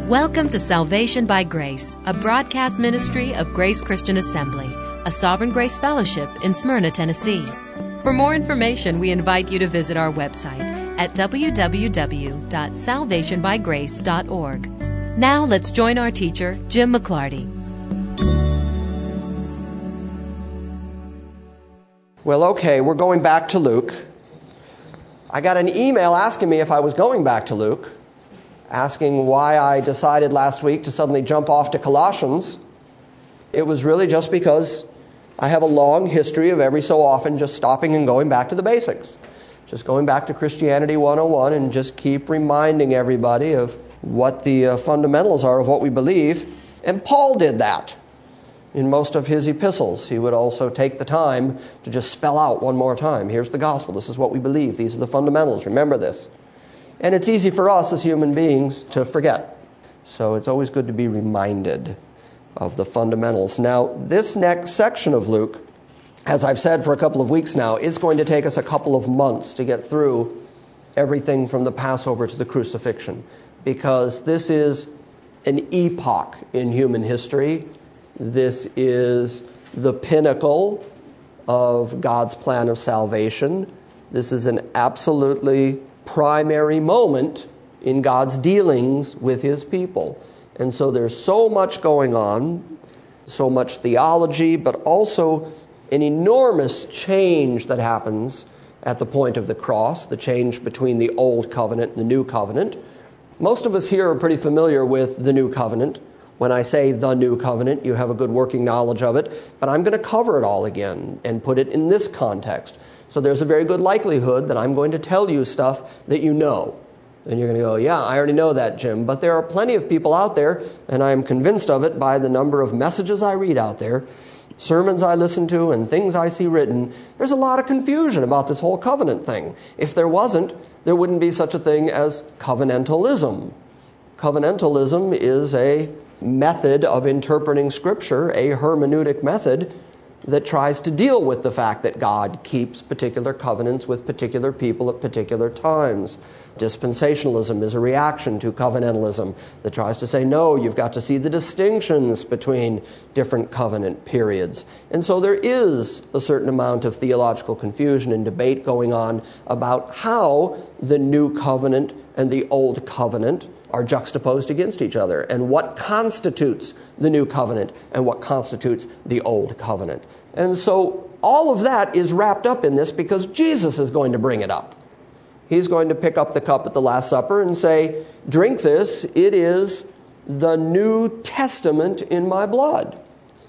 Welcome to Salvation by Grace, a broadcast ministry of Grace Christian Assembly, a Sovereign Grace Fellowship in Smyrna, Tennessee. For more information, we invite you to visit our website at www.salvationbygrace.org. Now let's join our teacher, Jim McClarty. Well, okay, we're going back to Luke. I got an email asking me if I was going back to Luke, asking why I decided last week to suddenly jump off to Colossians. It was really just because I have a long history of every so often just stopping and going back to the basics. Just going back to Christianity 101 and just keep reminding everybody of what the fundamentals are of what we believe. And Paul did that in most of his epistles. He would also take the time to just spell out one more time. Here's the gospel. This is what we believe. These are the fundamentals. Remember this. And it's easy for us as human beings to forget. So it's always good to be reminded of the fundamentals. Now, this next section of Luke, as I've said for a couple of weeks now, is going to take us a couple of months to get through everything from the Passover to the crucifixion, because this is an epoch in human history. This is the pinnacle of God's plan of salvation. This is an absolutely primary moment in God's dealings with his people. And so there's so much going on, so much theology, but also an enormous change that happens at the point of the cross, the change between the Old Covenant and the New Covenant. Most of us here are pretty familiar with the New Covenant. When I say the New Covenant, you have a good working knowledge of it, but I'm going to cover it all again and put it in this context. So there's a very good likelihood that I'm going to tell you stuff that you know. And you're going to go, yeah, I already know that, Jim. But there are plenty of people out there, and I am convinced of it by the number of messages I read out there, sermons I listen to, and things I see written. There's a lot of confusion about this whole covenant thing. If there wasn't, there wouldn't be such a thing as covenantalism. Covenantalism is a method of interpreting Scripture, a hermeneutic method that tries to deal with the fact that God keeps particular covenants with particular people at particular times. Dispensationalism is a reaction to covenantalism that tries to say, no, you've got to see the distinctions between different covenant periods. And so there is a certain amount of theological confusion and debate going on about how the New Covenant and the Old Covenant are juxtaposed against each other, and what constitutes the New Covenant and what constitutes the Old Covenant. And so all of that is wrapped up in this because Jesus is going to bring it up. He's going to pick up the cup at the Last Supper and say, drink this, it is the New Testament in my blood.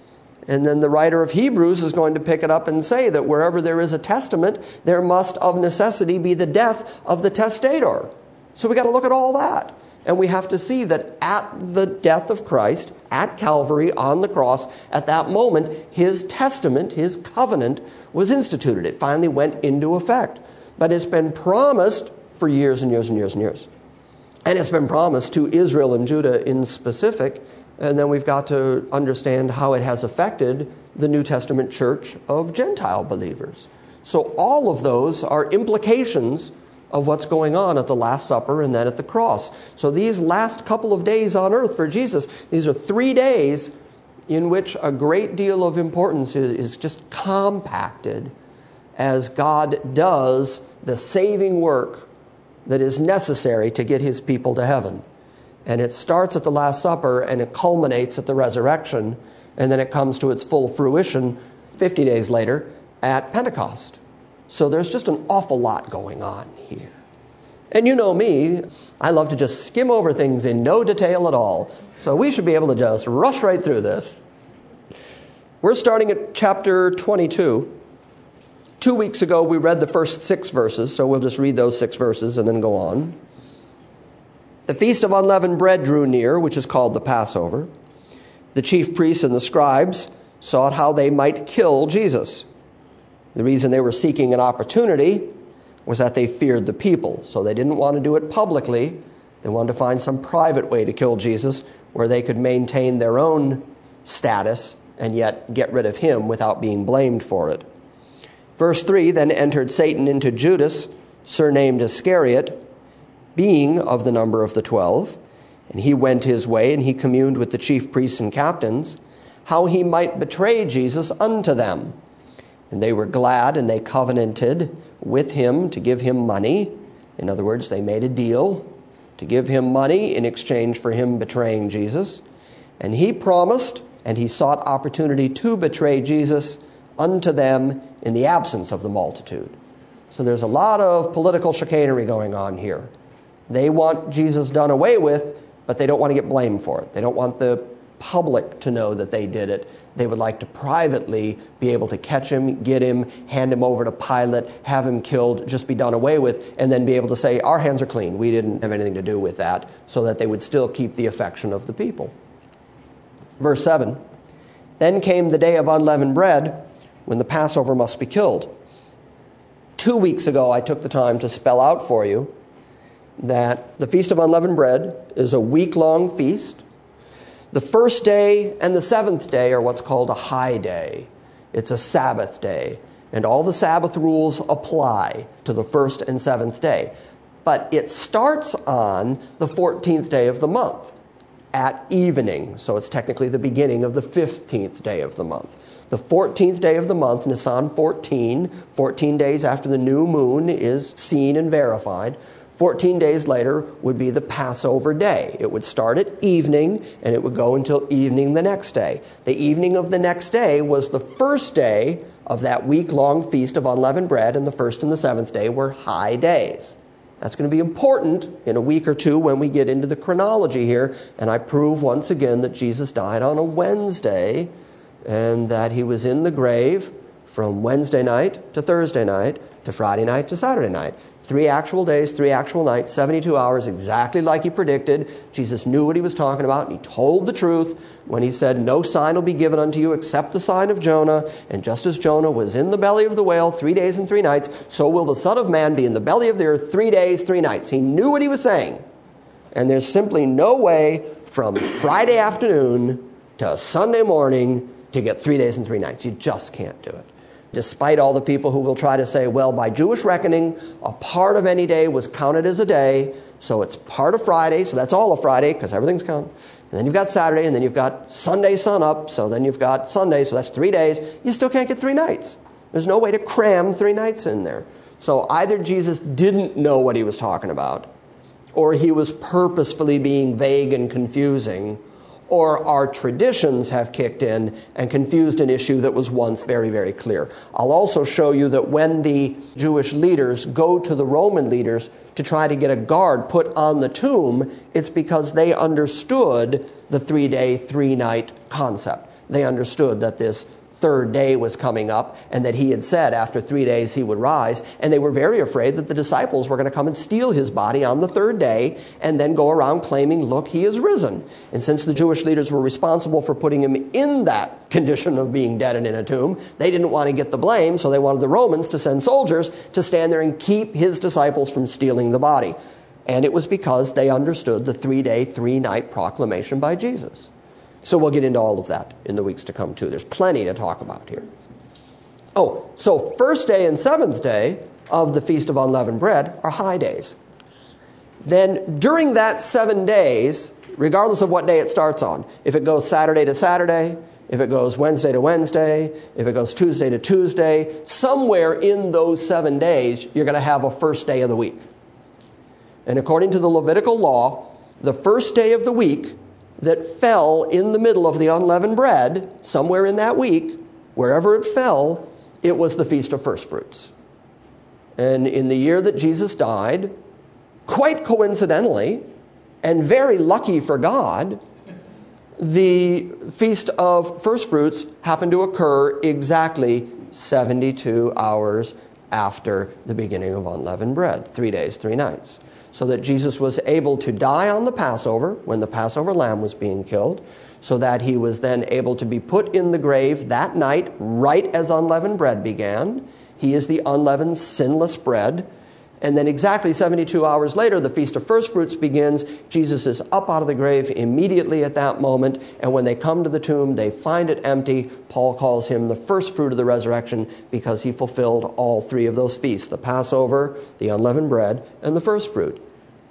And then the writer of Hebrews is going to pick it up and say that wherever there is a testament, there must of necessity be the death of the testator. So we got to look at all that. And we have to see that at the death of Christ, at Calvary, on the cross, at that moment, his testament, his covenant, was instituted. It finally went into effect. But it's been promised for years and years and years and years. And it's been promised to Israel and Judah in specific. And then we've got to understand how it has affected the New Testament church of Gentile believers. So all of those are implications of what's going on at the Last Supper and then at the cross. So these last couple of days on earth for Jesus, these are 3 days in which a great deal of importance is just compacted as God does the saving work that is necessary to get his people to heaven. And it starts at the Last Supper and it culminates at the resurrection, and then it comes to its full fruition 50 days later at Pentecost. So there's just an awful lot going on here. And you know me, I love to just skim over things in no detail at all. So we should be able to just rush right through this. We're starting at chapter 22. 2 weeks ago, we read the first 6 verses, so we'll just read those 6 verses and then go on. The feast of unleavened bread drew near, which is called the Passover. The chief priests and the scribes sought how they might kill Jesus. The reason they were seeking an opportunity was that they feared the people. So they didn't want to do it publicly. They wanted to find some private way to kill Jesus where they could maintain their own status and yet get rid of him without being blamed for it. Verse 3, then entered Satan into Judas, surnamed Iscariot, being of the number of the 12. And he went his way, and he communed with the chief priests and captains, how he might betray Jesus unto them. And they were glad, and they covenanted with him to give him money. In other words, they made a deal to give him money in exchange for him betraying Jesus. And he promised, and he sought opportunity to betray Jesus unto them in the absence of the multitude. So there's a lot of political chicanery going on here. They want Jesus done away with, but they don't want to get blamed for it. They don't want the public to know that they did it. They would like to privately be able to catch him, get him, hand him over to Pilate, have him killed, just be done away with, and then be able to say, our hands are clean. We didn't have anything to do with that, so that they would still keep the affection of the people. Verse 7, then came the day of unleavened bread, when the Passover must be killed. 2 weeks ago, I took the time to spell out for you that the Feast of Unleavened Bread is a week-long feast. The first day and the seventh day are what's called a high day. It's a Sabbath day, and all the Sabbath rules apply to the first and seventh day. But it starts on the 14th day of the month at evening, so it's technically the beginning of the 15th day of the month. The 14th day of the month, Nisan 14 days after the new moon is seen and verified, 14 days later would be the Passover day. It would start at evening, and it would go until evening the next day. The evening of the next day was the first day of that week-long Feast of Unleavened Bread, and the first and the seventh day were high days. That's going to be important in a week or two when we get into the chronology here, and I prove once again that Jesus died on a Wednesday, and that he was in the grave from Wednesday night to Thursday night to Friday night to Saturday night. 3 actual days, 3 actual nights, 72 hours, exactly like he predicted. Jesus knew what he was talking about, and he told the truth when he said, no sign will be given unto you except the sign of Jonah. And just as Jonah was in the belly of the whale 3 days and 3 nights, so will the Son of Man be in the belly of the earth 3 days, 3 nights. He knew what he was saying. And there's simply no way from Friday afternoon to Sunday morning to get 3 days and 3 nights. You just can't do it. Despite all the people who will try to say, well, by Jewish reckoning, a part of any day was counted as a day, so it's part of Friday, so that's all of Friday, because everything's counted. And then you've got Saturday, and then you've got Sunday sun up, so then you've got Sunday, so that's 3 days. You still can't get 3 nights. There's no way to cram 3 nights in there. So either Jesus didn't know what he was talking about, or he was purposefully being vague and confusing, or our traditions have kicked in and confused an issue that was once very, very clear. I'll also show you that when the Jewish leaders go to the Roman leaders to try to get a guard put on the tomb, it's because they understood the 3-day, 3-night concept. They understood that this third day was coming up, and that he had said after 3 days he would rise, and they were very afraid that the disciples were going to come and steal his body on the third day and then go around claiming, look, he is risen. And since the Jewish leaders were responsible for putting him in that condition of being dead and in a tomb, they didn't want to get the blame, so they wanted the Romans to send soldiers to stand there and keep his disciples from stealing the body. And it was because they understood the 3-day, 3-night proclamation by Jesus. So we'll get into all of that in the weeks to come, too. There's plenty to talk about here. Oh, so first day and seventh day of the Feast of Unleavened Bread are high days. Then during that 7 days, regardless of what day it starts on, if it goes Saturday to Saturday, if it goes Wednesday to Wednesday, if it goes Tuesday to Tuesday, somewhere in those 7 days, you're going to have a first day of the week. And according to the Levitical law, the first day of the week that fell in the middle of the unleavened bread, somewhere in that week, wherever it fell, it was the Feast of First Fruits. And in the year that Jesus died, quite coincidentally, and very lucky for God, the Feast of First Fruits happened to occur exactly 72 hours after the beginning of unleavened bread, 3 days, 3 nights. So that Jesus was able to die on the Passover, when the Passover lamb was being killed, so that he was then able to be put in the grave that night, right as unleavened bread began. He is the unleavened, sinless bread. And then exactly 72 hours later, the Feast of First Fruits begins. Jesus is up out of the grave immediately at that moment. And when they come to the tomb, they find it empty. Paul calls him the first fruit of the resurrection because he fulfilled all 3 of those feasts, the Passover, the unleavened bread, and the first fruit.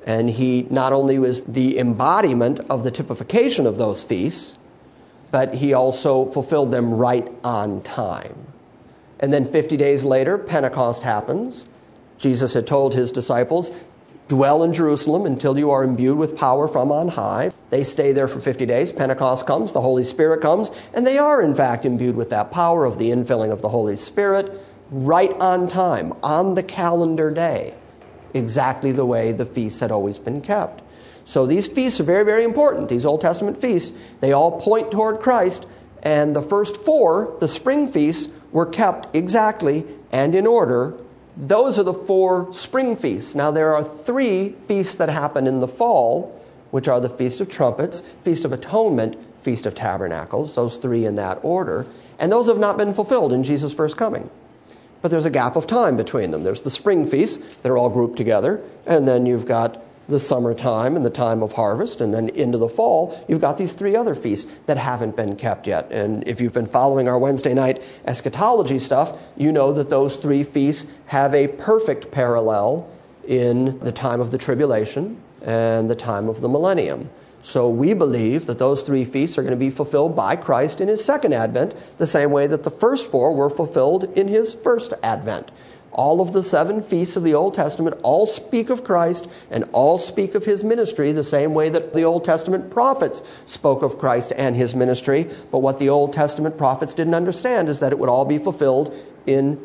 And he not only was the embodiment of the typification of those feasts, but he also fulfilled them right on time. And then 50 days later, Pentecost happens. Jesus had told his disciples, dwell in Jerusalem until you are imbued with power from on high. They stay there for 50 days. Pentecost comes, the Holy Spirit comes, and they are in fact imbued with that power of the infilling of the Holy Spirit right on time, on the calendar day, exactly the way the feasts had always been kept. So these feasts are very, very important. These Old Testament feasts, they all point toward Christ, and the first 4, the spring feasts, were kept exactly and in order. Those are the 4 spring feasts. Now there are 3 feasts that happen in the fall, which are the Feast of Trumpets, Feast of Atonement, Feast of Tabernacles, those 3 in that order. And those have not been fulfilled in Jesus' first coming. But there's a gap of time between them. There's the spring feasts, they're all grouped together, and then you've got the summertime and the time of harvest, and then into the fall, you've got these 3 other feasts that haven't been kept yet. And if you've been following our Wednesday night eschatology stuff, you know that those 3 feasts have a perfect parallel in the time of the tribulation and the time of the millennium. So we believe that those 3 feasts are going to be fulfilled by Christ in his second advent, the same way that the first 4 were fulfilled in his first advent. All of the 7 feasts of the Old Testament all speak of Christ and all speak of his ministry the same way that the Old Testament prophets spoke of Christ and his ministry. But what the Old Testament prophets didn't understand is that it would all be fulfilled in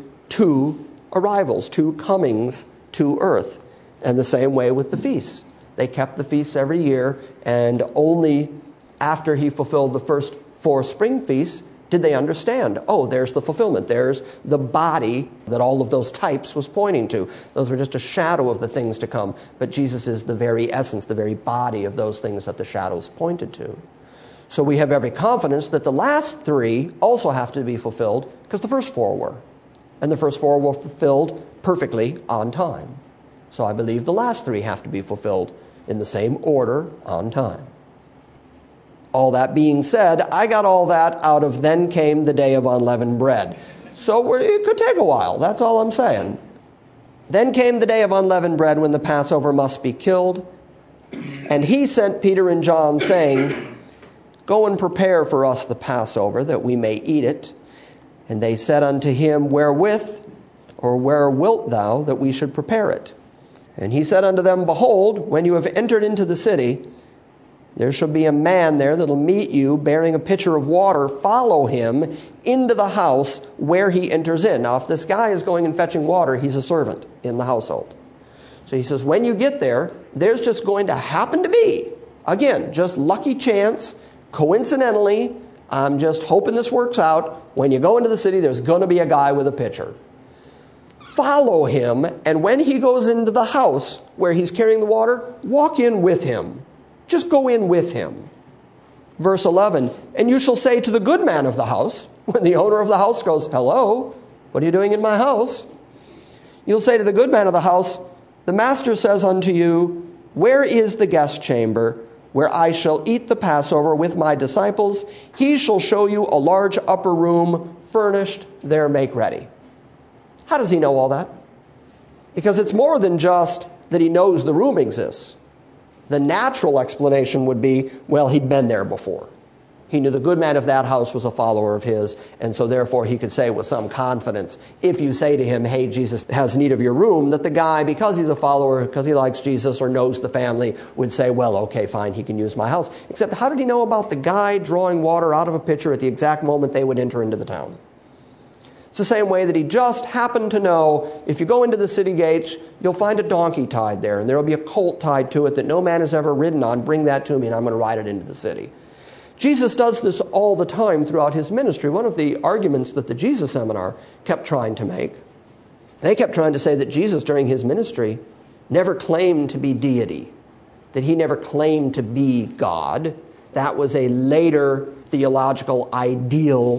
2 arrivals, 2 comings to earth. And the same way with the feasts. They kept the feasts every year, and only after he fulfilled the first 4 spring feasts did they understand, oh, there's the fulfillment. There's the body that all of those types was pointing to. Those were just a shadow of the things to come. But Jesus is the very essence, the very body of those things that the shadows pointed to. So we have every confidence that the last 3 also have to be fulfilled because the first 4 were. And the first 4 were fulfilled perfectly on time. So I believe the last 3 have to be fulfilled in the same order on time. All that being said, I got all that out of Then Came the Day of Unleavened Bread. So it could take a while, that's all I'm saying. Then came the day of unleavened bread when the Passover must be killed. And he sent Peter and John, saying, go and prepare for us the Passover, that we may eat it. And they said unto him, wherewith, or where wilt thou that we should prepare it? And he said unto them, behold, when you have entered into the city, there shall be a man there that will meet you, bearing a pitcher of water. Follow him into the house where he enters in. Now, if this guy is going and fetching water, he's a servant in the household. So he says, when you get there, there's just going to happen to be, again, just lucky chance, coincidentally, I'm just hoping this works out. When you go into the city, there's going to be a guy with a pitcher. Follow him, and when he goes into the house where he's carrying the water, walk in with him. Just go in with him. Verse 11, and you shall say to the good man of the house, when the owner of the house goes, hello, what are you doing in my house? You'll say to the good man of the house, the master says unto you, where is the guest chamber where I shall eat the Passover with my disciples? He shall show you a large upper room furnished, there make ready. How does he know all that? Because it's more than just that he knows the room exists. The natural explanation would be, well, he'd been there before. He knew the good man of that house was a follower of his, and so therefore he could say with some confidence, if you say to him, hey, Jesus has need of your room, that the guy, because he's a follower, because he likes Jesus or knows the family, would say, well, okay, fine, he can use my house. Except how did he know about the guy drawing water out of a pitcher at the exact moment they would enter into the town? It's the same way that he just happened to know, if you go into the city gates, you'll find a donkey tied there, and there will be a colt tied to it that no man has ever ridden on. Bring that to me, and I'm going to ride it into the city. Jesus does this all the time throughout his ministry. One of the arguments that the Jesus Seminar kept trying to make, they kept trying to say that Jesus, during his ministry, never claimed to be deity, that he never claimed to be God. That was a later theological ideal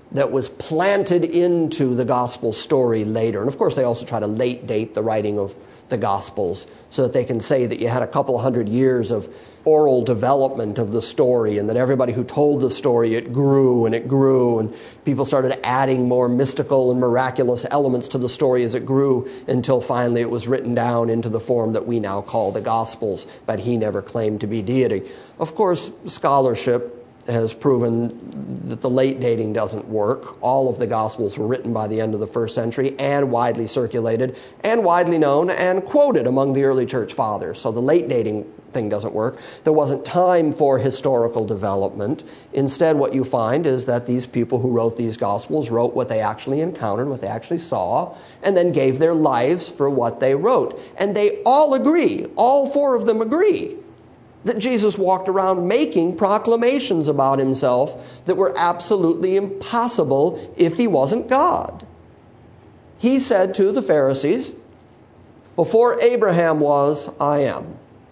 that was planted into the gospel story later. And of course, they also try to late date the writing of the Gospels so that they can say that you had a couple 100 years of oral development of the story, and that everybody who told the story, it grew, and people started adding more mystical and miraculous elements to the story as it grew, until finally it was written down into the form that we now call the Gospels, but he never claimed to be deity. Of course, scholarship has proven that the late dating doesn't work. All of the Gospels were written by the end of the first century and widely circulated and widely known and quoted among the early church fathers. So the late dating thing doesn't work. There wasn't time for historical development. Instead, what you find is that these people who wrote these Gospels wrote what they actually encountered, what they actually saw, and then gave their lives for what they wrote. And they all agree, all four of them agree, that Jesus walked around making proclamations about himself that were absolutely impossible if he wasn't God. He said to the Pharisees, "Before Abraham was, I am."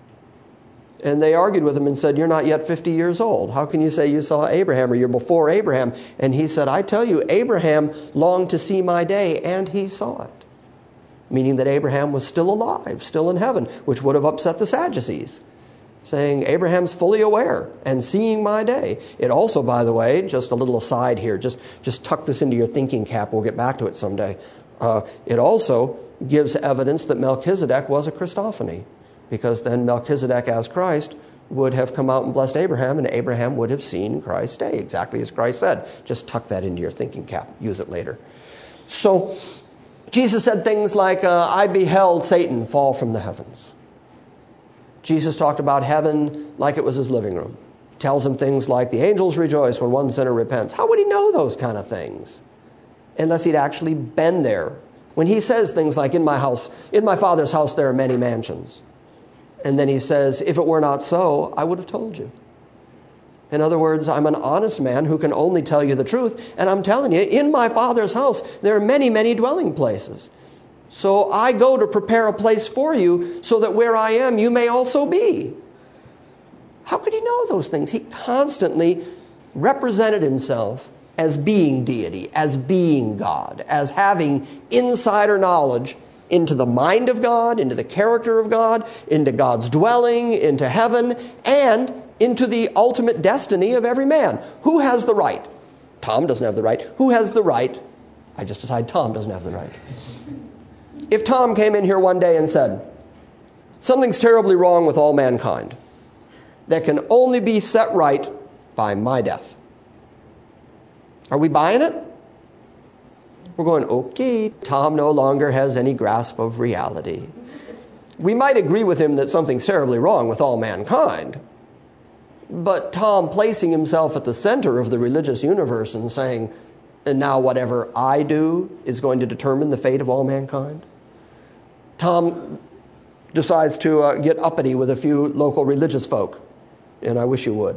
And they argued with him and said, "You're not yet 50 years old. How can you say you saw Abraham, or you're before Abraham?" And he said, "I tell you, Abraham longed to see my day, and he saw it." Meaning that Abraham was still alive, still in heaven, which would have upset the Sadducees, saying Abraham's fully aware and seeing my day. It also, by the way, just a little aside here, just tuck this into your thinking cap. We'll get back to it someday. It also gives evidence that Melchizedek was a Christophany, because then Melchizedek as Christ would have come out and blessed Abraham, and Abraham would have seen Christ's day, exactly as Christ said. Just tuck that into your thinking cap. Use it later. So Jesus said things like, I beheld Satan fall from the heavens. Jesus talked about heaven like it was his living room. Tells him things like the angels rejoice when one sinner repents. How would he know those kind of things unless he'd actually been there? When he says things like, in my Father's house there are many mansions. And then he says, if it were not so, I would have told you. In other words, I'm an honest man who can only tell you the truth. And I'm telling you, in my Father's house there are many, many dwelling places. So I go to prepare a place for you so that where I am, you may also be. How could he know those things? He constantly represented himself as being deity, as being God, as having insider knowledge into the mind of God, into the character of God, into God's dwelling, into heaven, and into the ultimate destiny of every man. Who has the right? Tom doesn't have the right. Who has the right? I just decided Tom doesn't have the right. If Tom came in here one day and said, something's terribly wrong with all mankind that can only be set right by my death, are we buying it? We're going, okay, Tom no longer has any grasp of reality. We might agree with him that something's terribly wrong with all mankind, but Tom placing himself at the center of the religious universe and saying, and now whatever I do is going to determine the fate of all mankind. Tom decides to get uppity with a few local religious folk, and I wish you would.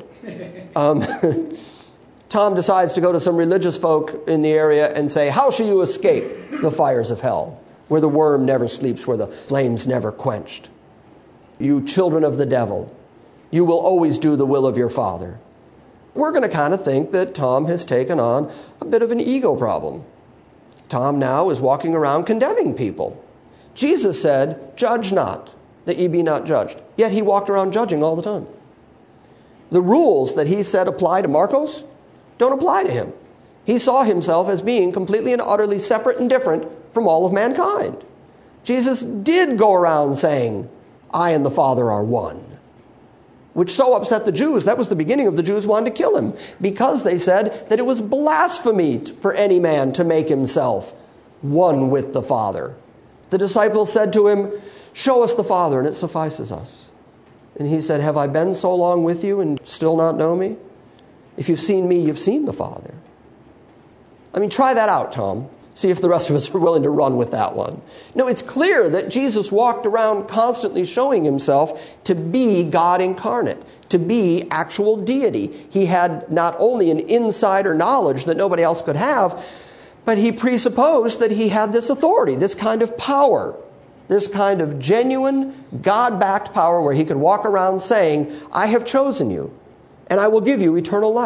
Tom decides to go to some religious folk in the area and say, how shall you escape the fires of hell, where the worm never sleeps, where the flames never quenched? You children of the devil, you will always do the will of your Father. We're going to kind of think that Tom has taken on a bit of an ego problem. Tom now is walking around condemning people. Jesus said, judge not, that ye be not judged. Yet he walked around judging all the time. The rules that he said apply to Marcos don't apply to him. He saw himself as being completely and utterly separate and different from all of mankind. Jesus did go around saying, I and the Father are one, which so upset the Jews. That was the beginning of the Jews wanting to kill him, because they said that it was blasphemy for any man to make himself one with the Father. The disciples said to him, show us the Father, and it suffices us. And he said, have I been so long with you and still not know me? If you've seen me, you've seen the Father. I mean, try that out, Tom. See if the rest of us are willing to run with that one. No, it's clear that Jesus walked around constantly showing himself to be God incarnate, to be actual deity. He had not only an insider knowledge that nobody else could have, but he presupposed that he had this authority, this kind of power, this kind of genuine God-backed power where he could walk around saying, I have chosen you, and I will give you eternal life.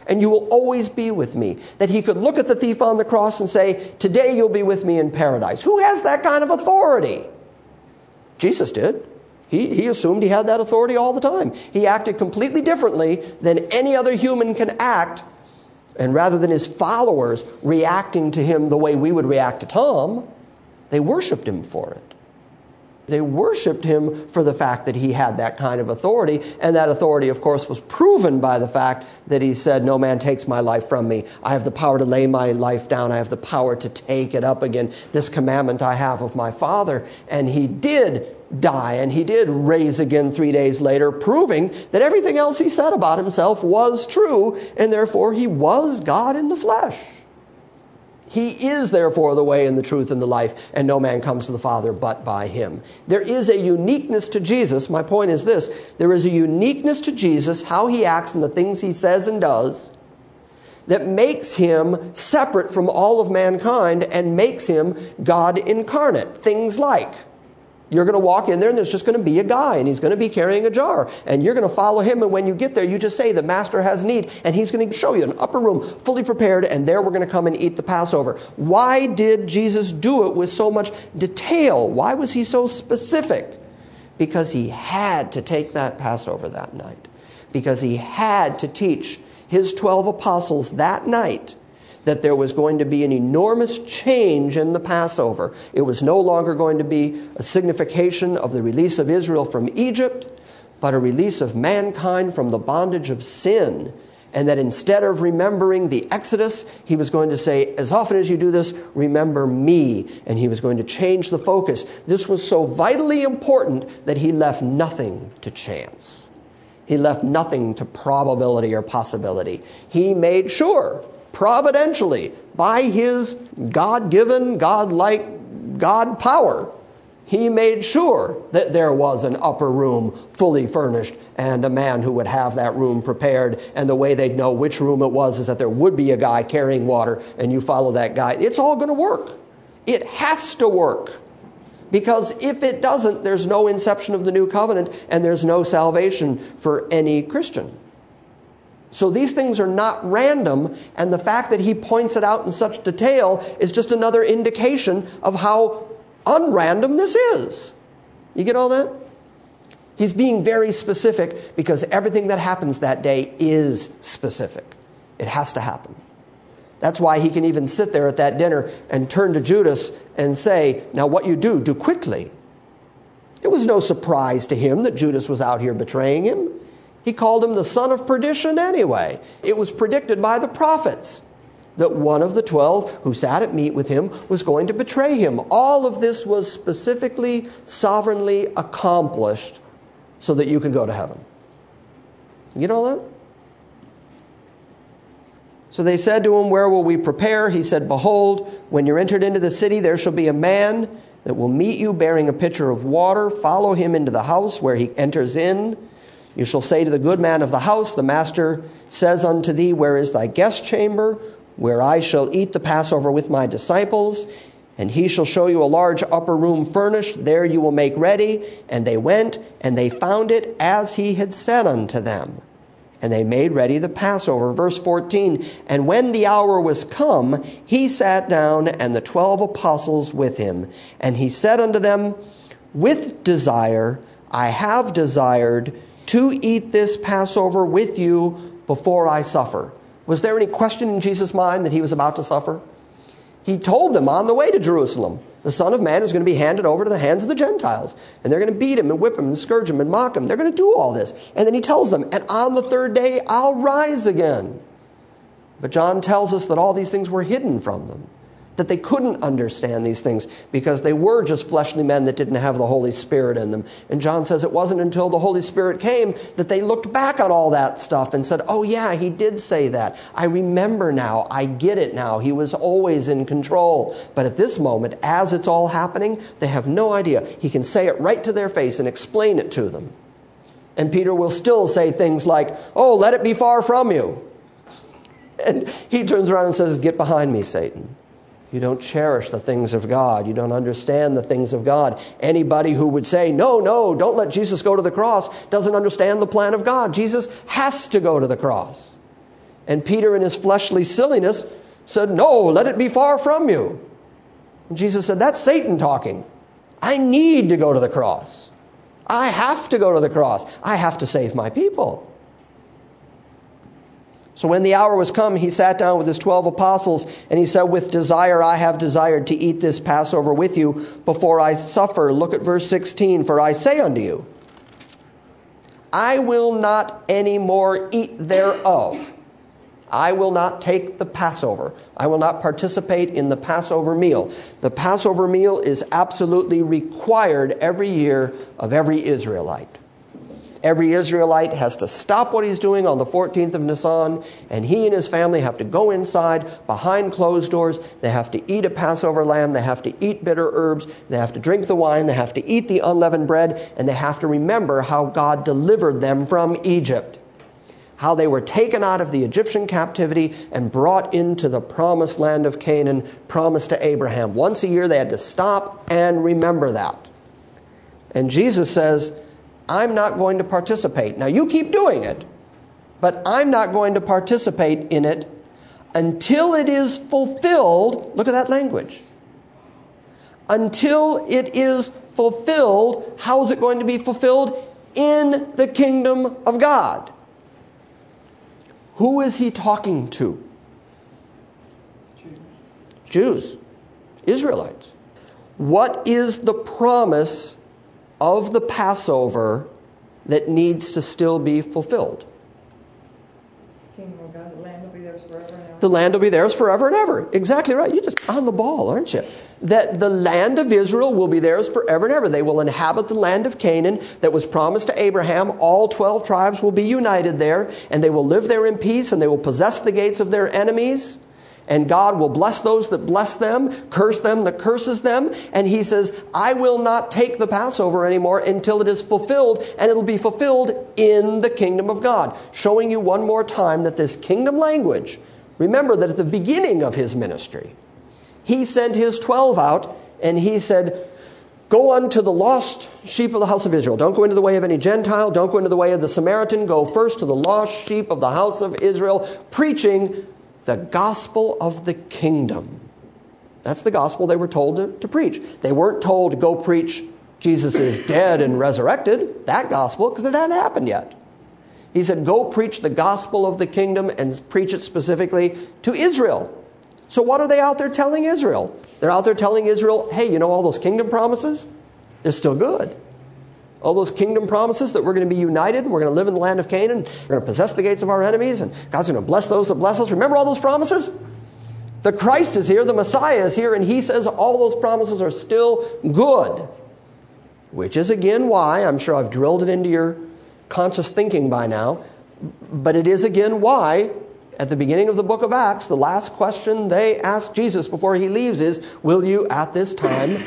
and you will always be with me. That he could look at the thief on the cross and say, today you'll be with me in paradise. Who has that kind of authority? Jesus did. He assumed he had that authority all the time. He acted completely differently than any other human can act. And rather than his followers reacting to him the way we would react to Tom, they worshiped him for it. They worshiped him for the fact that he had that kind of authority. And that authority, of course, was proven by the fact that he said, no man takes my life from me. I have the power to lay my life down. I have the power to take it up again. This commandment I have of my Father. And he did die, and he did raise again 3 days later, proving that everything else he said about himself was true, and therefore he was God in the flesh. He is therefore the way and the truth and the life, and no man comes to the Father but by him. There is a uniqueness to Jesus. My point is this. There is a uniqueness to Jesus, how he acts and the things he says and does, that makes him separate from all of mankind and makes him God incarnate. Things like, you're going to walk in there and there's just going to be a guy and he's going to be carrying a jar. And you're going to follow him, and when you get there, you just say, the master has need, and he's going to show you an upper room fully prepared, and there we're going to come and eat the Passover. Why did Jesus do it with so much detail? Why was he so specific? Because he had to take that Passover that night. Because he had to teach his 12 apostles that night that there was going to be an enormous change in the Passover. It was no longer going to be a signification of the release of Israel from Egypt, but a release of mankind from the bondage of sin. And that instead of remembering the Exodus, he was going to say, as often as you do this, remember me. And he was going to change the focus. This was so vitally important that he left nothing to chance. He left nothing to probability or possibility. He made sure, providentially, by his God-given, God-like, God power, he made sure that there was an upper room fully furnished and a man who would have that room prepared. And the way they'd know which room it was is that there would be a guy carrying water, and you follow that guy. It's all going to work. It has to work. Because if it doesn't, there's no inception of the new covenant, and there's no salvation for any Christian. So these things are not random, and the fact that he points it out in such detail is just another indication of how unrandom this is. You get all that? He's being very specific because everything that happens that day is specific. It has to happen. That's why he can even sit there at that dinner and turn to Judas and say, now what you do quickly. It was no surprise to him that Judas was out here betraying him. He called him the son of perdition anyway. It was predicted by the prophets that one of the 12 who sat at meat with him was going to betray him. All of this was specifically, sovereignly accomplished so that you could go to heaven. You get all that? So they said to him, where will we prepare? He said, behold, when you're entered into the city, there shall be a man that will meet you bearing a pitcher of water. Follow him into the house where he enters in. You shall say to the good man of the house, the master says unto thee, where is thy guest chamber, where I shall eat the Passover with my disciples? And he shall show you a large upper room furnished. There you will make ready. And they went, and they found it as he had said unto them. And they made ready the Passover. Verse 14, and when the hour was come, he sat down, and the 12 apostles with him. And he said unto them, with desire I have desired to eat this Passover with you before I suffer. Was there any question in Jesus' mind that he was about to suffer? He told them on the way to Jerusalem, the Son of Man is going to be handed over to the hands of the Gentiles. And they're going to beat him and whip him and scourge him and mock him. They're going to do all this. And then he tells them, and on the third day I'll rise again. But John tells us that all these things were hidden from them. That they couldn't understand these things because they were just fleshly men that didn't have the Holy Spirit in them. And John says it wasn't until the Holy Spirit came that they looked back on all that stuff and said, oh yeah, he did say that. I remember now. I get it now. He was always in control. But at this moment, as it's all happening, they have no idea. He can say it right to their face and explain it to them. And Peter will still say things like, oh, let it be far from you. And he turns around and says, get behind me, Satan. You don't cherish the things of God. You don't understand the things of God. Anybody who would say, no, don't let Jesus go to the cross, doesn't understand the plan of God. Jesus has to go to the cross. And Peter, in his fleshly silliness, said, "No, let it be far from you." And Jesus said, "That's Satan talking. I need to go to the cross. I have to go to the cross. I have to save my people." So when the hour was come, he sat down with his 12 apostles, and he said, "With desire I have desired to eat this Passover with you before I suffer." Look at verse 16. "For I say unto you, I will not any more eat thereof." I will not take the Passover. I will not participate in the Passover meal. The Passover meal is absolutely required every year of every Israelite. Every Israelite has to stop what he's doing on the 14th of Nisan, and he and his family have to go inside behind closed doors. They have to eat a Passover lamb. They have to eat bitter herbs. They have to drink the wine. They have to eat the unleavened bread, and they have to remember how God delivered them from Egypt, how they were taken out of the Egyptian captivity and brought into the promised land of Canaan, promised to Abraham. Once a year they had to stop and remember that. And Jesus says, "I'm not going to participate." Now you keep doing it, but I'm not going to participate in it until it is fulfilled. Look at that language. Until it is fulfilled. How is it going to be fulfilled? In the kingdom of God. Who is he talking to? Jews. Israelites. What is the promise of the Passover that needs to still be fulfilled? Kingdom of God, the land will be theirs forever and ever. The land will be theirs forever and ever. Exactly right. You're just on the ball, aren't you? That the land of Israel will be theirs forever and ever. They will inhabit the land of Canaan that was promised to Abraham. All 12 tribes will be united there, and they will live there in peace, and they will possess the gates of their enemies. And God will bless those that bless them, curse them that curses them. And he says, "I will not take the Passover anymore until it is fulfilled, and it'll be fulfilled in the kingdom of God." Showing you one more time that this kingdom language, remember that at the beginning of his ministry, he sent his 12 out, and he said, "Go unto the lost sheep of the house of Israel. Don't go into the way of any Gentile. Don't go into the way of the Samaritan. Go first to the lost sheep of the house of Israel," preaching the gospel of the kingdom. That's the gospel they were told to preach. They weren't told to go preach Jesus is dead and resurrected, that gospel, because it hadn't happened yet. He said, go preach the gospel of the kingdom and preach it specifically to Israel. So what are they out there telling Israel? They're out there telling Israel, hey, you know all those kingdom promises? They're still good. All those kingdom promises that we're going to be united and we're going to live in the land of Canaan. We're going to possess the gates of our enemies and God's going to bless those that bless us. Remember all those promises? The Christ is here. The Messiah is here. And he says all those promises are still good. Which is again why, I'm sure I've drilled it into your conscious thinking by now, but it is again why at the beginning of the book of Acts, the last question they ask Jesus before he leaves is, will you at this time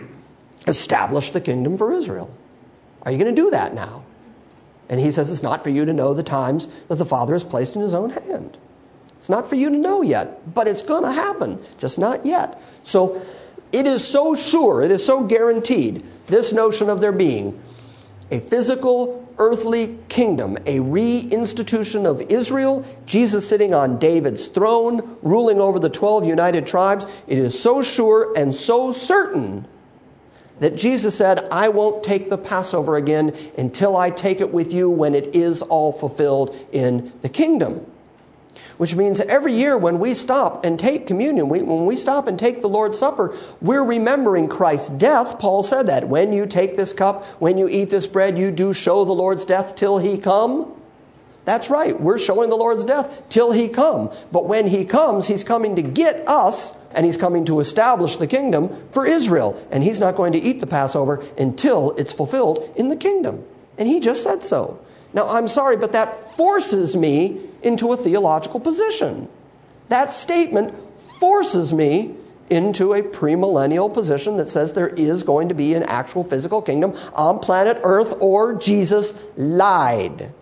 establish the kingdom for Israel? Are you going to do that now? And he says it's not for you to know the times that the Father has placed in his own hand. It's not for you to know yet, but it's going to happen, just not yet. So it is so sure, it is so guaranteed, this notion of there being a physical, earthly kingdom, a reinstitution of Israel, Jesus sitting on David's throne, ruling over the 12 united tribes. It is so sure and so certain that Jesus said, I won't take the Passover again until I take it with you when it is all fulfilled in the kingdom. Which means every year when we stop and take communion, when we stop and take the Lord's Supper, we're remembering Christ's death. Paul said that. When you take this cup, when you eat this bread, you do show the Lord's death till he come. That's right. We're showing the Lord's death till he come. But when he comes, he's coming to get us, and he's coming to establish the kingdom for Israel. And he's not going to eat the Passover until it's fulfilled in the kingdom. And he just said so. Now, I'm sorry, but that forces me into a theological position. That statement forces me into a premillennial position that says there is going to be an actual physical kingdom on planet Earth, or Jesus lied.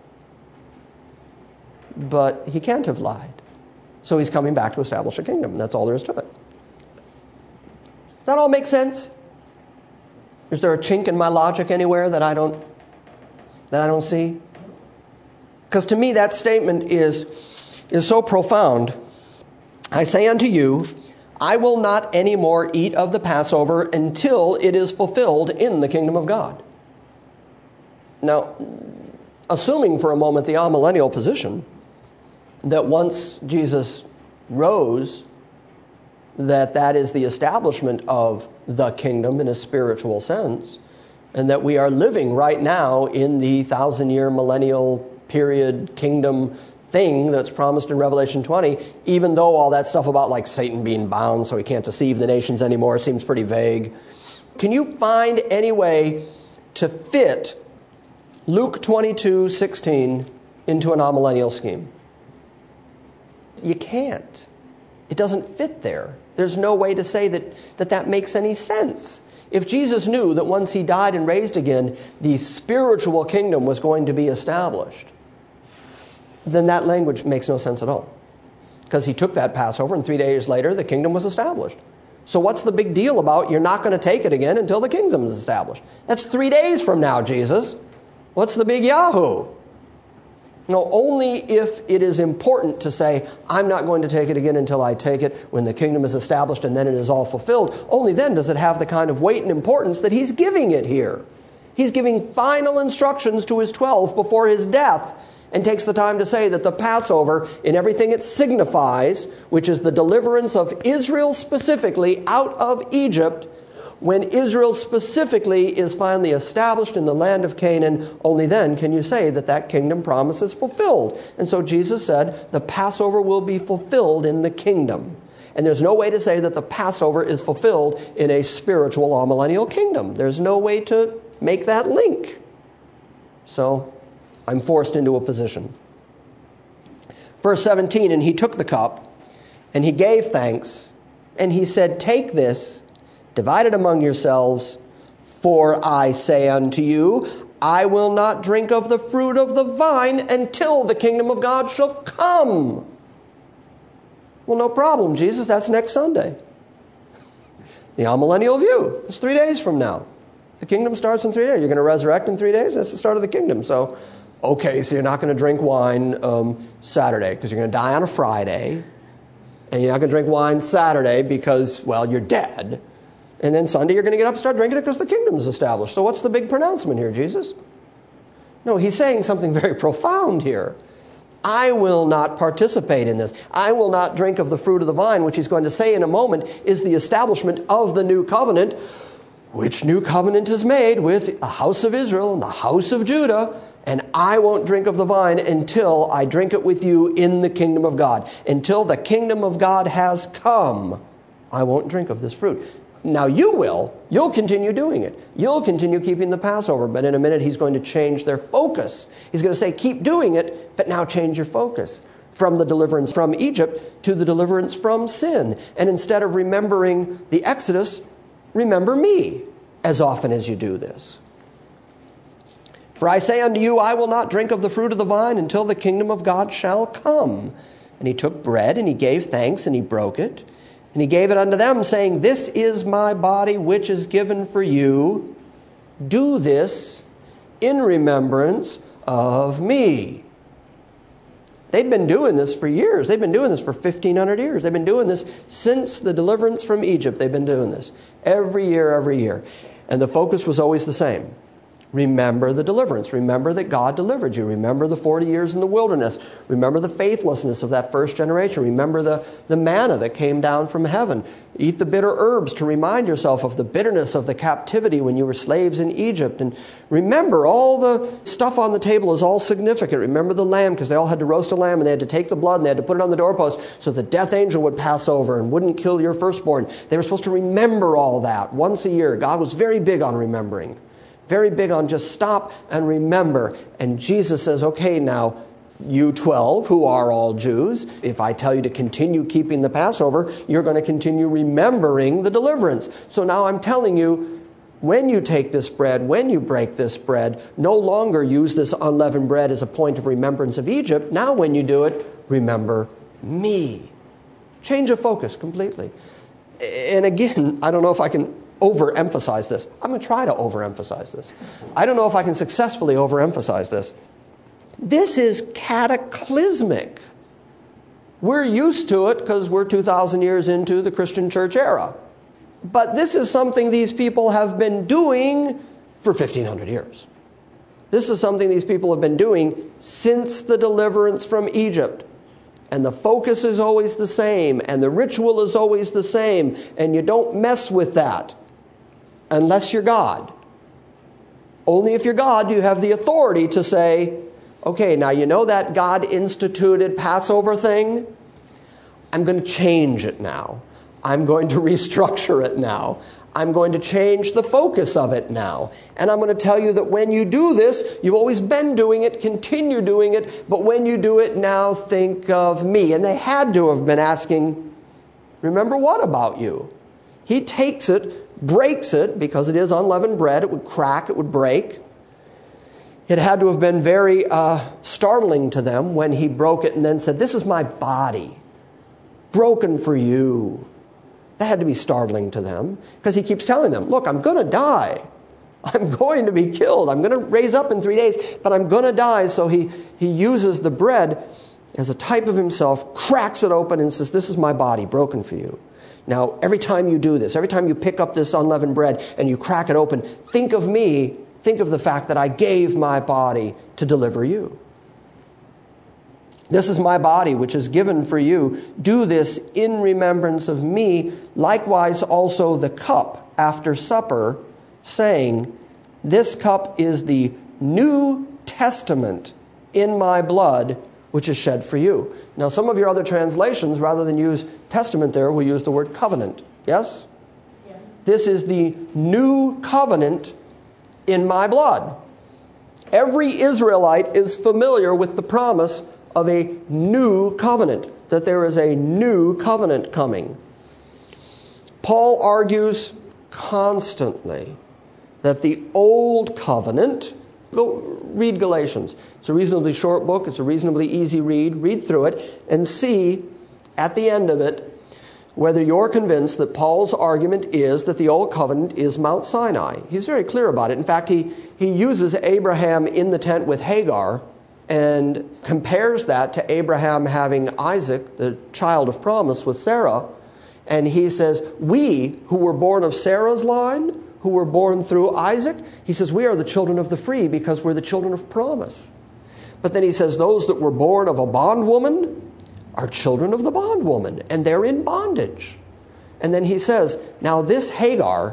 But he can't have lied. So he's coming back to establish a kingdom, and that's all there is to it. Does that all make sense? Is there a chink in my logic anywhere that I don't see? Because to me that statement is is so profound. I say unto you, I will not any more eat of the Passover until it is fulfilled in the kingdom of God. Now, assuming for a moment the amillennial position, that once Jesus rose, that is the establishment of the kingdom in a spiritual sense, and that we are living right now in the 1,000-year millennial period kingdom thing that's promised in Revelation 20, even though all that stuff about like Satan being bound so he can't deceive the nations anymore seems pretty vague. Can you find any way to fit Luke 22:16 into an amillennial scheme? You can't. It doesn't fit there. There's no way to say that makes any sense. If Jesus knew that once he died and raised again, the spiritual kingdom was going to be established, then that language makes no sense at all. Because he took that Passover and 3 days later the kingdom was established. So what's the big deal about you're not going to take it again until the kingdom is established? That's 3 days from now, Jesus. What's the big yahoo? No, only if it is important to say, I'm not going to take it again until I take it when the kingdom is established and then it is all fulfilled. Only then does it have the kind of weight and importance that he's giving it here. He's giving final instructions to his 12 before his death, and takes the time to say that the Passover, in everything it signifies, which is the deliverance of Israel specifically out of Egypt, when Israel specifically is finally established in the land of Canaan, only then can you say that kingdom promise is fulfilled. And so Jesus said, the Passover will be fulfilled in the kingdom. And there's no way to say that the Passover is fulfilled in a spiritual amillennial kingdom. There's no way to make that link. So I'm forced into a position. Verse 17, and he took the cup, and he gave thanks, and he said, take this, divide it among yourselves, for I say unto you, I will not drink of the fruit of the vine until the kingdom of God shall come. Well, no problem, Jesus, that's next Sunday. The amillennial view, it's 3 days from now. The kingdom starts in 3 days. You're going to resurrect in 3 days? That's the start of the kingdom. So, okay, so you're not going to drink wine Saturday because you're going to die on a Friday. And you're not going to drink wine Saturday because, well, you're dead. And then Sunday you're going to get up and start drinking it because the kingdom is established. So what's the big pronouncement here, Jesus? No, he's saying something very profound here. I will not participate in this. I will not drink of the fruit of the vine, which he's going to say in a moment is the establishment of the new covenant. Which new covenant is made with the house of Israel and the house of Judah, and I won't drink of the vine until I drink it with you in the kingdom of God. Until the kingdom of God has come, I won't drink of this fruit. Now you will. You'll continue doing it. You'll continue keeping the Passover, but in a minute he's going to change their focus. He's going to say, keep doing it, but now change your focus from the deliverance from Egypt to the deliverance from sin. And instead of remembering the Exodus, remember me as often as you do this. For I say unto you, I will not drink of the fruit of the vine until the kingdom of God shall come. And he took bread, and he gave thanks, and he broke it. And he gave it unto them, saying, this is my body, which is given for you. Do this in remembrance of me. They'd been doing this for years. They've been doing this for 1,500 years. They've been doing this since the deliverance from Egypt. They've been doing this every year. And the focus was always the same. Remember the deliverance. Remember that God delivered you. Remember the 40 years in the wilderness. Remember the faithlessness of that first generation. Remember the manna that came down from heaven. Eat the bitter herbs to remind yourself of the bitterness of the captivity when you were slaves in Egypt. And remember, all the stuff on the table is all significant. Remember the lamb, because they all had to roast a lamb and they had to take the blood and they had to put it on the doorpost so the death angel would pass over and wouldn't kill your firstborn. They were supposed to remember all that once a year. God was very big on remembering. Very big on just stop and remember. And Jesus says, okay, now, you 12 who are all Jews, if I tell you to continue keeping the Passover, you're going to continue remembering the deliverance. So now I'm telling you, when you take this bread, when you break this bread, no longer use this unleavened bread as a point of remembrance of Egypt. Now when you do it, remember me. Change of focus completely. And again, I don't know if I can overemphasize this. I'm going to try to overemphasize this. I don't know if I can successfully overemphasize this. This is cataclysmic. We're used to it because we're 2,000 years into the Christian church era. But this is something these people have been doing for 1,500 years. This is something these people have been doing since the deliverance from Egypt. And the focus is always the same, and the ritual is always the same, and you don't mess with that unless you're God. Only if you're God do you have the authority to say, okay, now you know that God instituted Passover thing? I'm going to change it now. I'm going to restructure it now. I'm going to change the focus of it now. And I'm going to tell you that when you do this, you've always been doing it, continue doing it, but when you do it now, think of me. And they had to have been asking, remember what about you? He takes it, breaks it, because it is unleavened bread. It would crack, it would break. It had to have been very startling to them when he broke it and then said, this is my body, broken for you. That had to be startling to them because he keeps telling them, look, I'm going to die. I'm going to be killed. I'm going to raise up in 3 days, but I'm going to die. So he uses the bread as a type of himself, cracks it open and says, this is my body broken for you. Now, every time you do this, every time you pick up this unleavened bread and you crack it open, think of me, think of the fact that I gave my body to deliver you. This is my body, which is given for you. Do this in remembrance of me. Likewise, also the cup after supper, saying, this cup is the New Testament in my blood, which is shed for you. Now, some of your other translations, rather than use testament there, will use the word covenant. Yes? Yes. This is the new covenant in my blood. Every Israelite is familiar with the promise of a new covenant, that there is a new covenant coming. Paul argues constantly that the old covenant, go read Galatians. It's a reasonably short book, it's a reasonably easy read. Read through it and see at the end of it whether you're convinced that Paul's argument is that the old covenant is Mount Sinai. He's very clear about it. In fact, he uses Abraham in the tent with Hagar and compares that to Abraham having Isaac, the child of promise, with Sarah. And he says, we who were born of Sarah's line, who were born through Isaac, he says, we are the children of the free because we're the children of promise. But then he says, those that were born of a bondwoman are children of the bondwoman, and they're in bondage. And then he says, now this Hagar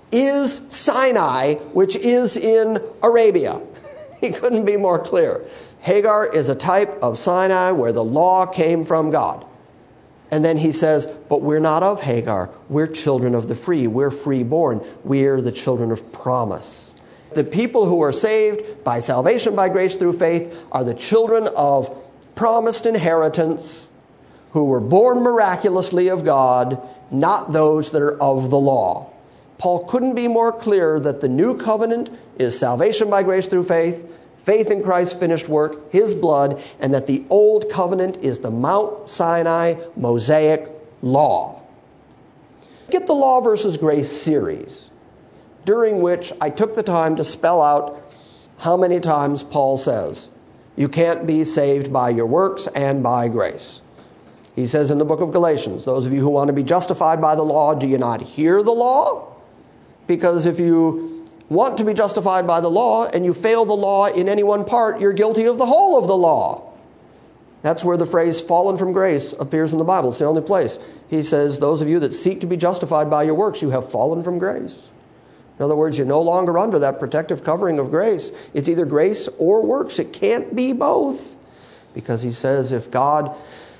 is Sinai, which is in Arabia. He couldn't be more clear. Hagar is a type of Sinai where the law came from God. And then he says, but we're not of Hagar. We're children of the free. We're free-born. We're the children of promise. The people who are saved by salvation by grace through faith are the children of promised inheritance who were born miraculously of God, not those that are of the law. Paul couldn't be more clear that the new covenant is salvation by grace through faith, faith in Christ's finished work, his blood, and that the old covenant is the Mount Sinai Mosaic law. Get the Law versus Grace series, during which I took the time to spell out how many times Paul says, you can't be saved by your works and by grace. He says in the book of Galatians, those of you who want to be justified by the law, do you not hear the law? Because if you want to be justified by the law and you fail the law in any one part, you're guilty of the whole of the law. That's where the phrase fallen from grace appears in the Bible. It's the only place. He says, those of you that seek to be justified by your works, you have fallen from grace. In other words, you're no longer under that protective covering of grace. It's either grace or works. It can't be both. Because he says if God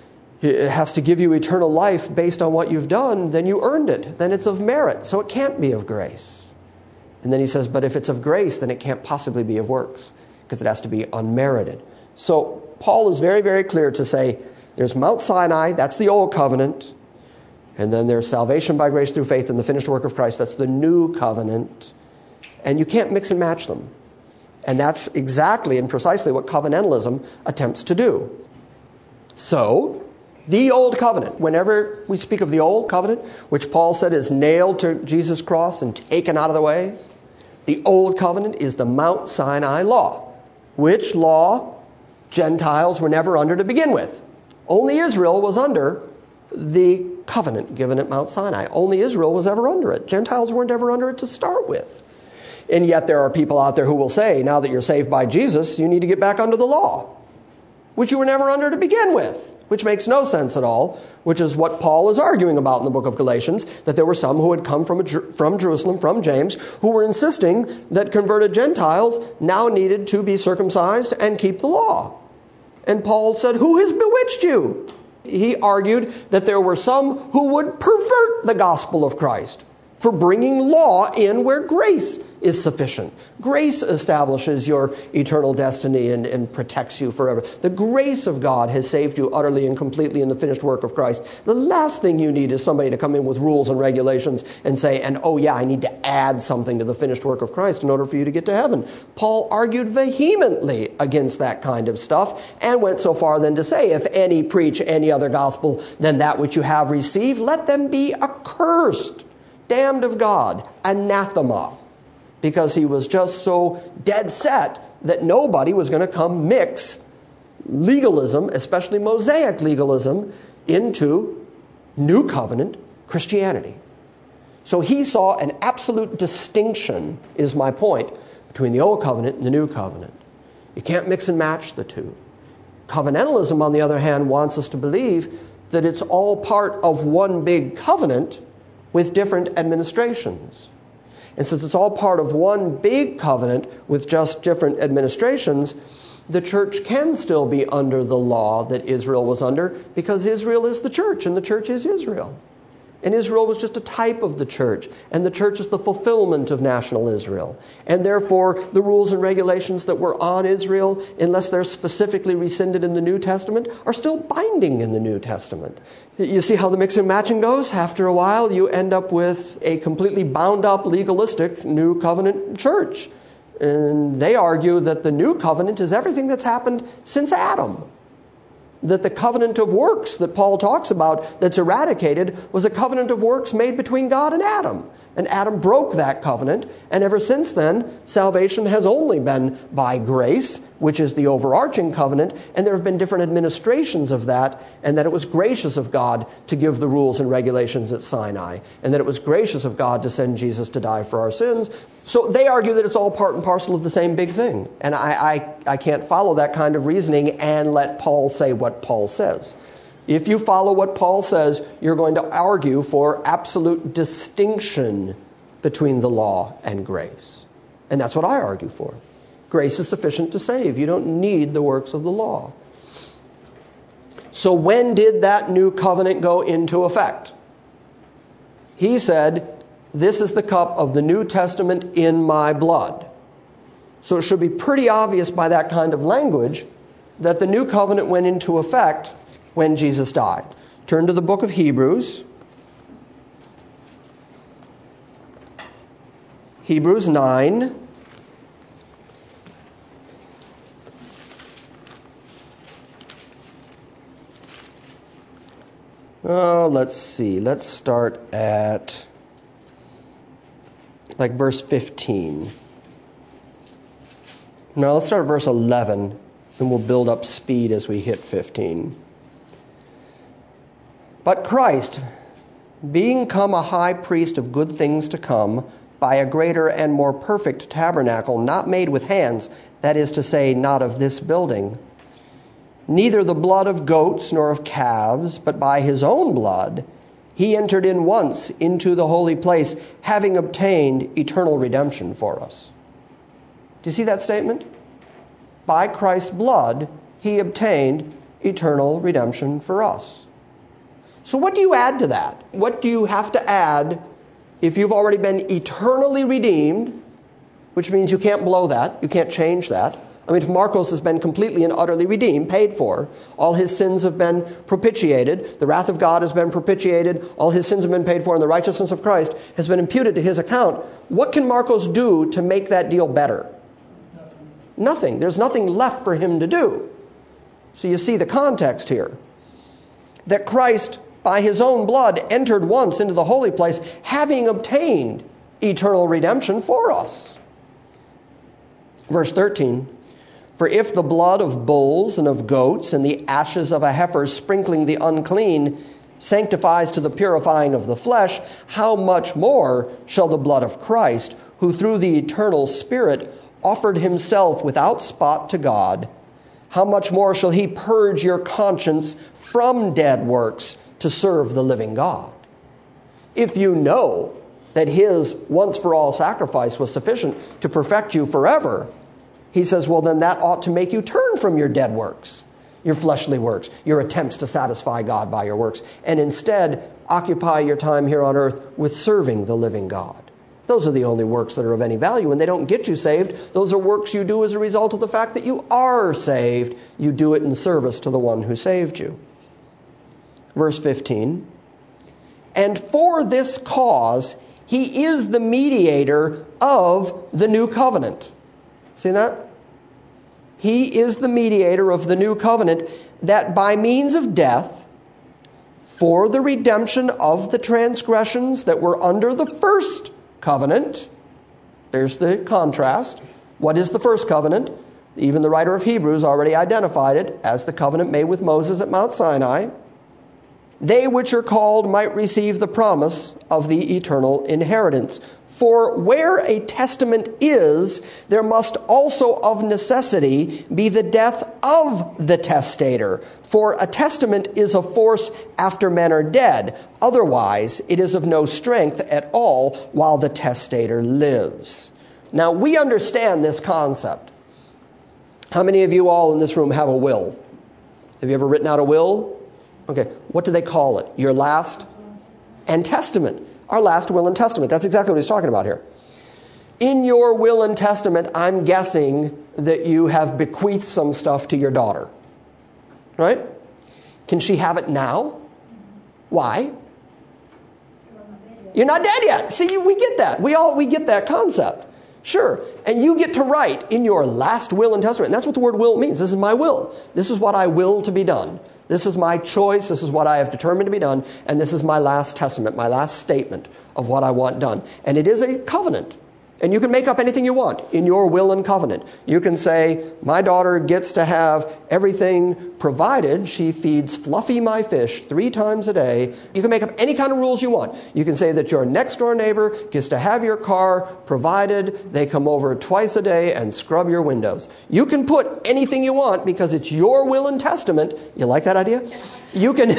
has to give you eternal life based on what you've done, then you earned it. Then it's of merit. So it can't be of grace. And then he says, but if it's of grace, then it can't possibly be of works, because it has to be unmerited. So Paul is very, very clear to say, there's Mount Sinai, that's the old covenant, and then there's salvation by grace through faith in the finished work of Christ, that's the new covenant, and you can't mix and match them. And that's exactly and precisely what covenantalism attempts to do. So, the old covenant, whenever we speak of the old covenant, which Paul said is nailed to Jesus' cross and taken out of the way, the old covenant is the Mount Sinai law, which law Gentiles were never under to begin with. Only Israel was under the covenant given at Mount Sinai. Only Israel was ever under it. Gentiles weren't ever under it to start with. And yet there are people out there who will say, now that you're saved by Jesus, you need to get back under the law, which you were never under to begin with, which makes no sense at all, which is what Paul is arguing about in the book of Galatians, that there were some who had come from Jerusalem, from James, who were insisting that converted Gentiles now needed to be circumcised and keep the law. And Paul said, who has bewitched you? He argued that there were some who would pervert the gospel of Christ for bringing law in where grace is sufficient. Grace establishes your eternal destiny and protects you forever. The grace of God has saved you utterly and completely in the finished work of Christ. The last thing you need is somebody to come in with rules and regulations and say, and oh yeah, I need to add something to the finished work of Christ in order for you to get to heaven. Paul argued vehemently against that kind of stuff and went so far then to say, if any preach any other gospel than that which you have received, let them be accursed, damned of God, anathema. Because he was just so dead set that nobody was going to come mix legalism, especially Mosaic legalism, into New Covenant Christianity. So he saw an absolute distinction, is my point, between the Old Covenant and the New Covenant. You can't mix and match the two. Covenantalism, on the other hand, wants us to believe that it's all part of one big covenant with different administrations. And since it's all part of one big covenant with just different administrations, the church can still be under the law that Israel was under because Israel is the church and the church is Israel. And Israel was just a type of the church, and the church is the fulfillment of national Israel. And therefore, the rules and regulations that were on Israel, unless they're specifically rescinded in the New Testament, are still binding in the New Testament. You see how the mixing and matching goes? After a while, you end up with a completely bound up, legalistic New Covenant church. And they argue that the New Covenant is everything that's happened since Adam. That the covenant of works that Paul talks about that's eradicated was a covenant of works made between God and Adam. And Adam broke that covenant, and ever since then, salvation has only been by grace, which is the overarching covenant, and there have been different administrations of that, and that it was gracious of God to give the rules and regulations at Sinai, and that it was gracious of God to send Jesus to die for our sins. So they argue that it's all part and parcel of the same big thing. And I can't follow that kind of reasoning and let Paul say what Paul says. If you follow what Paul says, you're going to argue for absolute distinction between the law and grace. And that's what I argue for. Grace is sufficient to save. You don't need the works of the law. So when did that new covenant go into effect? He said, this is the cup of the New Testament in my blood. So it should be pretty obvious by that kind of language that the new covenant went into effect when Jesus died. Turn to the book of Hebrews. Hebrews 9. Oh, let's see. Let's start at verse 15. No, let's start at verse 11, and we'll build up speed as we hit 15. But Christ, being come a high priest of good things to come, by a greater and more perfect tabernacle, not made with hands, that is to say, not of this building, neither the blood of goats nor of calves, but by his own blood, he entered in once into the holy place, having obtained eternal redemption for us. Do you see that statement? By Christ's blood, he obtained eternal redemption for us. So what do you add to that? What do you have to add if you've already been eternally redeemed, which means you can't blow that, you can't change that. I mean, if Marcos has been completely and utterly redeemed, paid for, all his sins have been propitiated, the wrath of God has been propitiated, all his sins have been paid for, and the righteousness of Christ has been imputed to his account, what can Marcos do to make that deal better? Nothing. There's nothing left for him to do. So you see the context here. That Christ, by his own blood, entered once into the holy place, having obtained eternal redemption for us. Verse 13, For if the blood of bulls and of goats and the ashes of a heifer sprinkling the unclean sanctifies to the purifying of the flesh, how much more shall the blood of Christ, who through the eternal Spirit offered himself without spot to God, how much more shall he purge your conscience from dead works to serve the living God? If you know that his once-for-all sacrifice was sufficient to perfect you forever, he says, well, then that ought to make you turn from your dead works, your fleshly works, your attempts to satisfy God by your works, and instead occupy your time here on earth with serving the living God. Those are the only works that are of any value, and they don't get you saved. Those are works you do as a result of the fact that you are saved. You do it in service to the one who saved you. Verse 15, and for this cause he is the mediator of the new covenant. See that? He is the mediator of the new covenant, that by means of death, for the redemption of the transgressions that were under the first covenant. There's the contrast. What is the first covenant? Even the writer of Hebrews already identified it as the covenant made with Moses at Mount Sinai. They which are called might receive the promise of the eternal inheritance. For where a testament is, there must also of necessity be the death of the testator. For a testament is of force after men are dead. Otherwise, it is of no strength at all while the testator lives. Now, we understand this concept. How many of you all in this room have a will? Have you ever written out a will? Okay, what do they call it? Your last and testament. Our last will and testament. That's exactly what he's talking about here. In your will and testament, I'm guessing that you have bequeathed some stuff to your daughter. Right? Can she have it now? Why? You're not dead yet. See, we get that. We get that concept. Sure. And you get to write in your last will and testament. And that's what the word will means. This is my will. This is what I will to be done. This is my choice. This is what I have determined to be done. And this is my last testament, my last statement of what I want done. And it is a covenant. And you can make up anything you want in your will and covenant. You can say, my daughter gets to have everything provided she feeds Fluffy my fish 3 times a day. You can make up any kind of rules you want. You can say that your next door neighbor gets to have your car provided they come over twice a day and scrub your windows. You can put anything you want because it's your will and testament. You like that idea? You can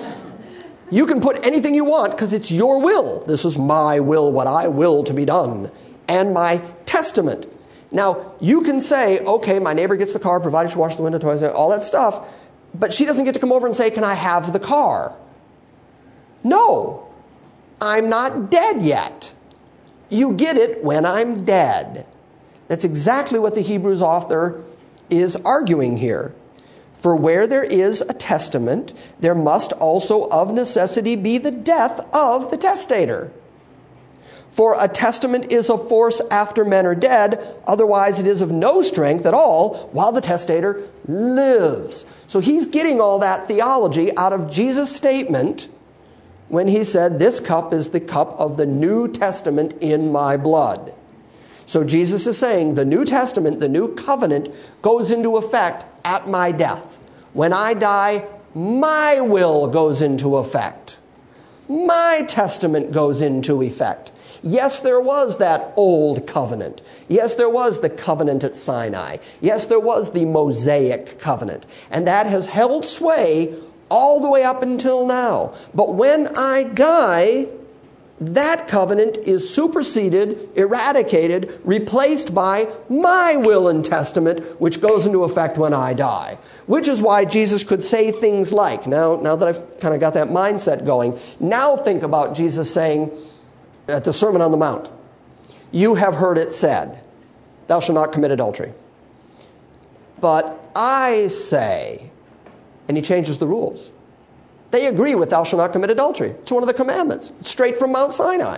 put anything you want because it's your will. This is my will, what I will to be done. And my testament. Now, you can say, okay, my neighbor gets the car, provided she washes the window twice, all that stuff, but she doesn't get to come over and say, can I have the car? No, I'm not dead yet. You get it when I'm dead. That's exactly what the Hebrews author is arguing here. For where there is a testament, there must also of necessity be the death of the testator. For a testament is of force after men are dead, otherwise it is of no strength at all while the testator lives. So he's getting all that theology out of Jesus' statement when he said, this cup is the cup of the New Testament in my blood. So Jesus is saying the New Testament, the New Covenant, goes into effect at my death. When I die, my will goes into effect. My testament goes into effect. Yes, there was that old covenant. Yes, there was the covenant at Sinai. Yes, there was the Mosaic covenant. And that has held sway all the way up until now. But when I die, that covenant is superseded, eradicated, replaced by my will and testament, which goes into effect when I die. Which is why Jesus could say things like, now that I've kind of got that mindset going, now think about Jesus saying, at the Sermon on the Mount, you have heard it said, thou shalt not commit adultery. But I say, and he changes the rules. They agree with thou shalt not commit adultery. It's one of the commandments, straight from Mount Sinai.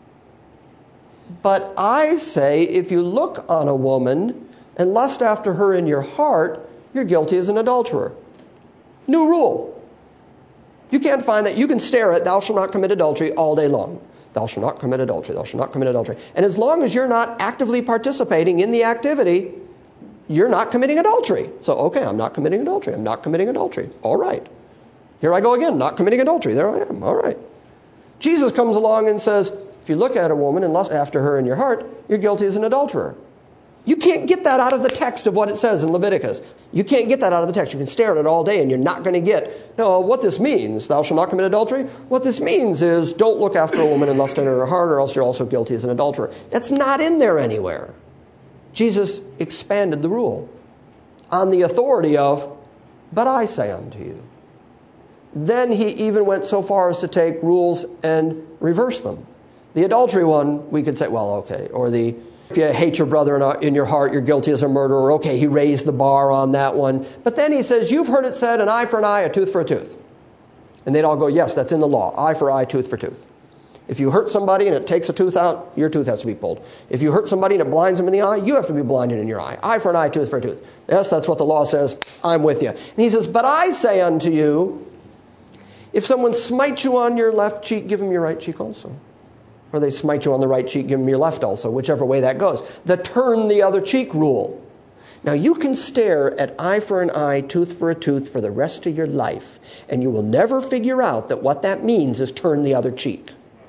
But I say, if you look on a woman and lust after her in your heart, you're guilty as an adulterer. New rule. You can't find that. You can stare at thou shalt not commit adultery all day long. Thou shalt not commit adultery. Thou shalt not commit adultery. And as long as you're not actively participating in the activity, you're not committing adultery. So, okay, I'm not committing adultery. I'm not committing adultery. All right. Here I go again, not committing adultery. There I am. All right. Jesus comes along and says, if you look at a woman and lust after her in your heart, you're guilty as an adulterer. You can't get that out of the text of what it says in Leviticus. You can't get that out of the text. You can stare at it all day and you're not going to get, no, what this means, thou shalt not commit adultery. What this means is don't look after a woman and lust in her heart or else you're also guilty as an adulterer. That's not in there anywhere. Jesus expanded the rule on the authority of, but I say unto you. Then he even went so far as to take rules and reverse them. The adultery one, we could say, well, okay. Or if you hate your brother in your heart, you're guilty as a murderer. Okay, he raised the bar on that one. But then he says, you've heard it said, an eye for an eye, a tooth for a tooth. And they'd all go, yes, that's in the law. Eye for eye, tooth for tooth. If you hurt somebody and it takes a tooth out, your tooth has to be pulled. If you hurt somebody and it blinds them in the eye, you have to be blinded in your eye. Eye for an eye, tooth for a tooth. Yes, that's what the law says. I'm with you. And he says, but I say unto you, if someone smites you on your left cheek, give him your right cheek also. Or they smite you on the right cheek, give them your left also, whichever way that goes. The turn the other cheek rule. Now you can stare at eye for an eye, tooth for a tooth for the rest of your life, and you will never figure out that what that means is turn the other cheek.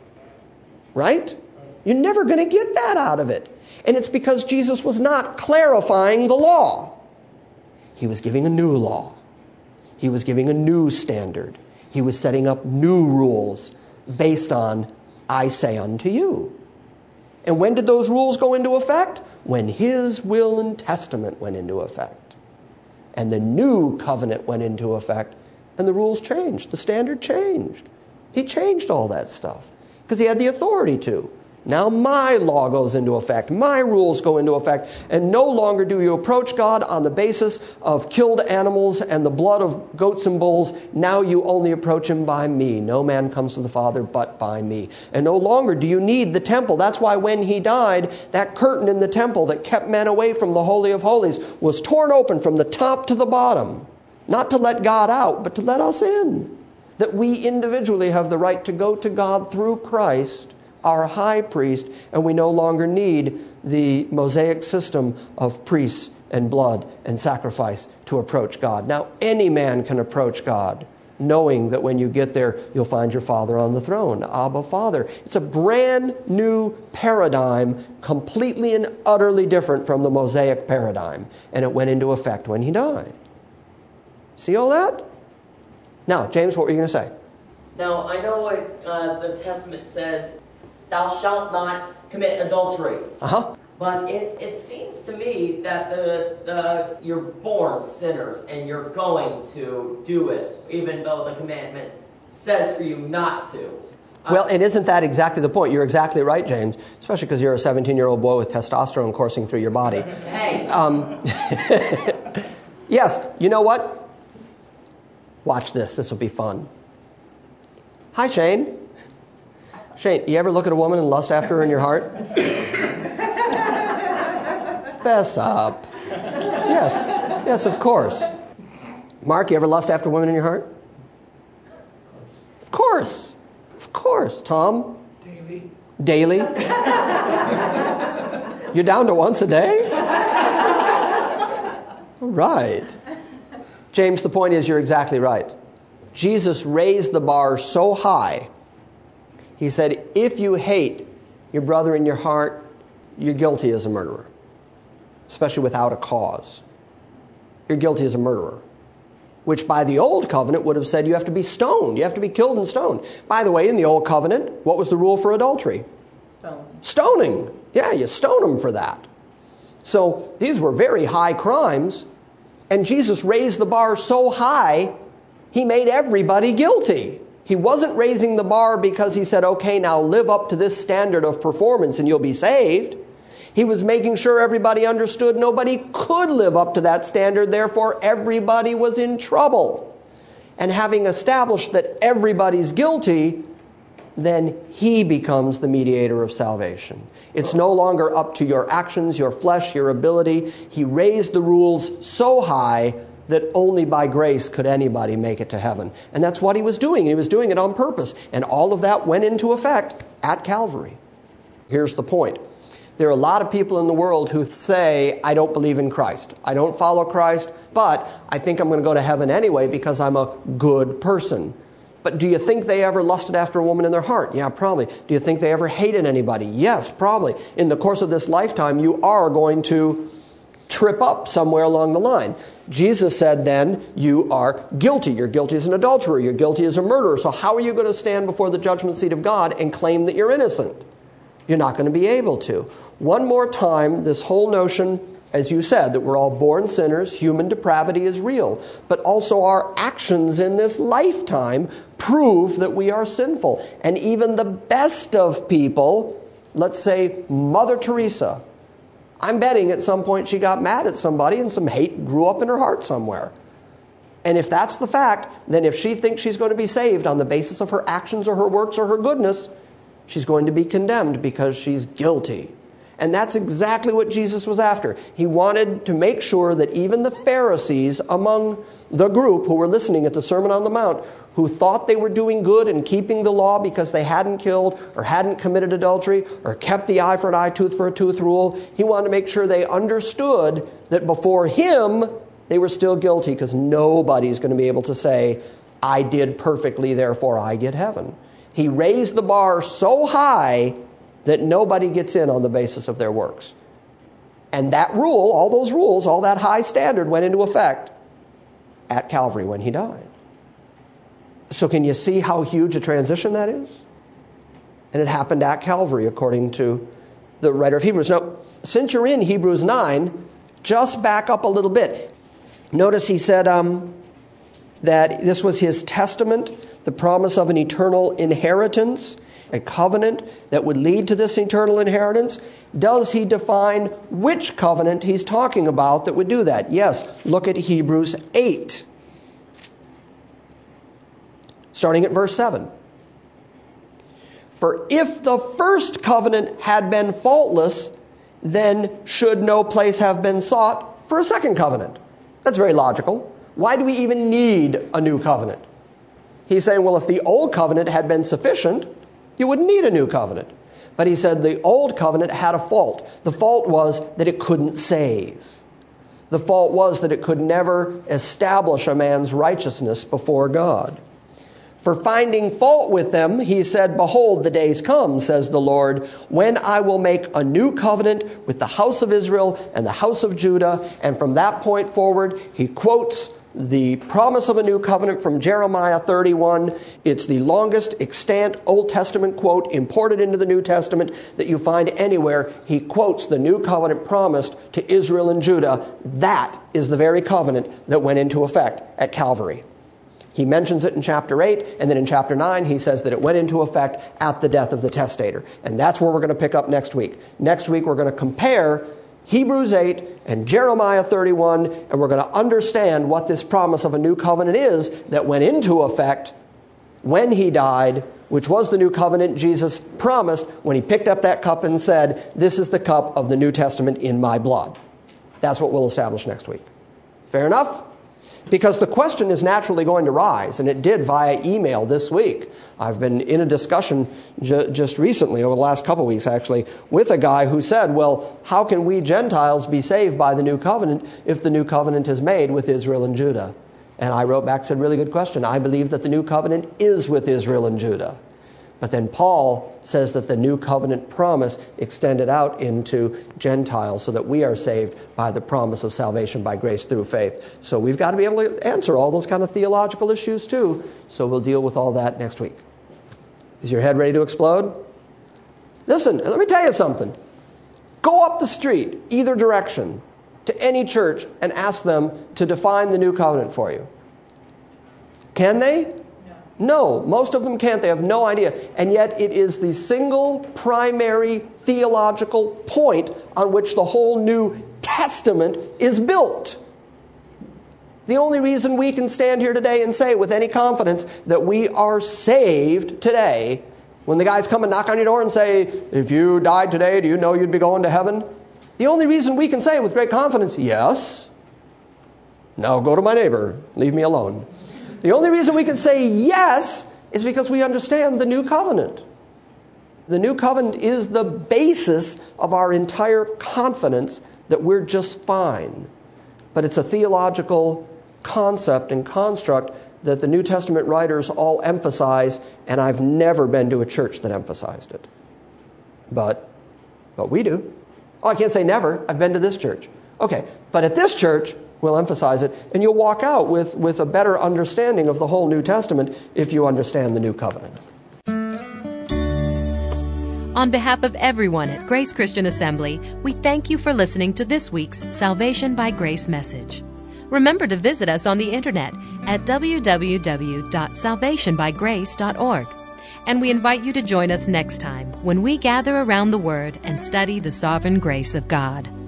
Right? You're never going to get that out of it. And it's because Jesus was not clarifying the law. He was giving a new law. He was giving a new standard. He was setting up new rules based on I say unto you. And when did those rules go into effect? When his will and testament went into effect. And the new covenant went into effect. And the rules changed. The standard changed. He changed all that stuff. Because he had the authority to. Now my law goes into effect. My rules go into effect. And no longer do you approach God on the basis of killed animals and the blood of goats and bulls. Now you only approach him by me. No man comes to the Father but by me. And no longer do you need the temple. That's why when he died, that curtain in the temple that kept men away from the Holy of Holies was torn open from the top to the bottom. Not to let God out, but to let us in. That we individually have the right to go to God through Christ, our high priest, and we no longer need the Mosaic system of priests and blood and sacrifice to approach God. Now, any man can approach God, knowing that when you get there, you'll find your Father on the throne, Abba, Father. It's a brand new paradigm, completely and utterly different from the Mosaic paradigm, and it went into effect when he died. See all that? Now, James, what were you going to say? Now, I know what the Testament says, thou shalt not commit adultery. Uh-huh. But it seems to me that you're born sinners and you're going to do it, even though the commandment says for you not to. Well, and isn't that exactly the point? You're exactly right, James, especially because you're a 17-year-old boy with testosterone coursing through your body. Hey. Yes, you know what? Watch this. This will be fun. Hi, Shane. Shane, you ever look at a woman and lust after her in your heart? Fess up. Yes, of course. Mark, you ever lust after women in your heart? Of course. Tom? Daily? You're down to once a day? All right. James, the point is you're exactly right. Jesus raised the bar so high. He said, if you hate your brother in your heart, you're guilty as a murderer. Especially without a cause. You're guilty as a murderer. Which by the old covenant would have said you have to be stoned. You have to be killed and stoned. By the way, in the old covenant, what was the rule for adultery? Stoning. Yeah, you stone them for that. So these were very high crimes. And Jesus raised the bar so high, he made everybody guilty. He wasn't raising the bar because he said, okay, now live up to this standard of performance and you'll be saved. He was making sure everybody understood nobody could live up to that standard, therefore everybody was in trouble. And having established that everybody's guilty, then he becomes the mediator of salvation. It's no longer up to your actions, your flesh, your ability. He raised the rules so high that only by grace could anybody make it to heaven. And that's what he was doing. He was doing it on purpose. And all of that went into effect at Calvary. Here's the point. There are a lot of people in the world who say, I don't believe in Christ. I don't follow Christ, but I think I'm going to go to heaven anyway because I'm a good person. But do you think they ever lusted after a woman in their heart? Yeah, probably. Do you think they ever hated anybody? Yes, probably. In the course of this lifetime, you are going to trip up somewhere along the line. Jesus said then, you are guilty. You're guilty as an adulterer. You're guilty as a murderer. So how are you going to stand before the judgment seat of God and claim that you're innocent? You're not going to be able to. One more time, this whole notion, as you said, that we're all born sinners, human depravity is real. But also our actions in this lifetime prove that we are sinful. And even the best of people, let's say Mother Teresa, I'm betting at some point she got mad at somebody and some hate grew up in her heart somewhere. And if that's the fact, then if she thinks she's going to be saved on the basis of her actions or her works or her goodness, she's going to be condemned because she's guilty. And that's exactly what Jesus was after. He wanted to make sure that even the Pharisees among the group who were listening at the Sermon on the Mount, who thought they were doing good and keeping the law because they hadn't killed or hadn't committed adultery or kept the eye for an eye, tooth for a tooth rule, he wanted to make sure they understood that before him, they were still guilty because nobody's going to be able to say, I did perfectly, therefore I get heaven. He raised the bar so high that nobody gets in on the basis of their works. And that rule, all those rules, all that high standard went into effect at Calvary when he died. So can you see how huge a transition that is? And it happened at Calvary, according to the writer of Hebrews. Now, since you're in Hebrews 9, just back up a little bit. Notice he said that this was his testament, the promise of an eternal inheritance, a covenant that would lead to this eternal inheritance. Does he define which covenant he's talking about that would do that? Yes, look at Hebrews 8. Starting at verse 7. For if the first covenant had been faultless, then should no place have been sought for a second covenant. That's very logical. Why do we even need a new covenant? He's saying, well, if the old covenant had been sufficient, you wouldn't need a new covenant. But he said the old covenant had a fault. The fault was that it couldn't save. The fault was that it could never establish a man's righteousness before God. For finding fault with them, he said, behold, the days come, says the Lord, when I will make a new covenant with the house of Israel and the house of Judah. And from that point forward, he quotes the promise of a new covenant from Jeremiah 31. It's the longest extant Old Testament quote imported into the New Testament that you find anywhere. He quotes the new covenant promised to Israel and Judah. That is the very covenant that went into effect at Calvary. He mentions it in chapter 8, and then in chapter 9, he says that it went into effect at the death of the testator. And that's where we're going to pick up next week. Next week, we're going to compare Hebrews 8 and Jeremiah 31, and we're going to understand what this promise of a new covenant is that went into effect when he died, which was the new covenant Jesus promised when he picked up that cup and said, this is the cup of the New Testament in my blood. That's what we'll establish next week. Fair enough? Because the question is naturally going to rise, and it did via email this week. I've been in a discussion just recently, over the last couple of weeks actually, with a guy who said, well, how can we Gentiles be saved by the new covenant if the new covenant is made with Israel and Judah? And I wrote back, said, really good question. I believe that the new covenant is with Israel and Judah. But then Paul says that the new covenant promise extended out into Gentiles so that we are saved by the promise of salvation by grace through faith. So we've got to be able to answer all those kind of theological issues too. So we'll deal with all that next week. Is your head ready to explode? Listen, let me tell you something. Go up the street, either direction, to any church and ask them to define the new covenant for you. Can they? No, most of them can't. They have no idea. And yet it is the single primary theological point on which the whole New Testament is built. The only reason we can stand here today and say with any confidence that we are saved today, when the guys come and knock on your door and say, if you died today, do you know you'd be going to heaven? The only reason we can say with great confidence, yes. Now go to my neighbor. Leave me alone. The only reason we can say yes is because we understand the new covenant. The new covenant is the basis of our entire confidence that we're just fine. But it's a theological concept and construct that the New Testament writers all emphasize, and I've never been to a church that emphasized it. But we do. Oh, I can't say never. I've been to this church. Okay, but at this church, we'll emphasize it, and you'll walk out with a better understanding of the whole New Testament if you understand the New Covenant. On behalf of everyone at Grace Christian Assembly, we thank you for listening to this week's Salvation by Grace message. Remember to visit us on the internet at www.salvationbygrace.org. And we invite you to join us next time when we gather around the Word and study the sovereign grace of God.